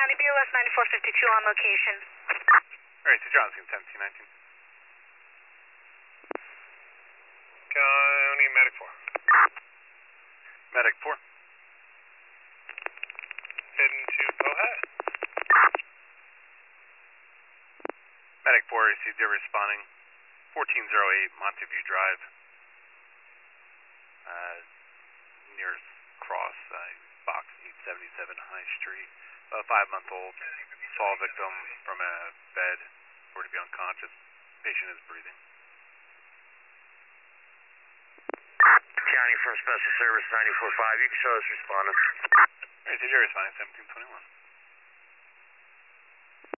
County BLS 9452 on location. Alright, to Johnson, 1719. County Medic 4. Medic 4. Heading to Pohat. Medic 4 received your responding. 1408 Monteview Drive. Nearest cross, box 877 High Street. A 5-month-old fall victim from a bed, reported to be unconscious. Patient is breathing. County from Special Service 94.5, you can show us responding. Alright, did you responding 1721?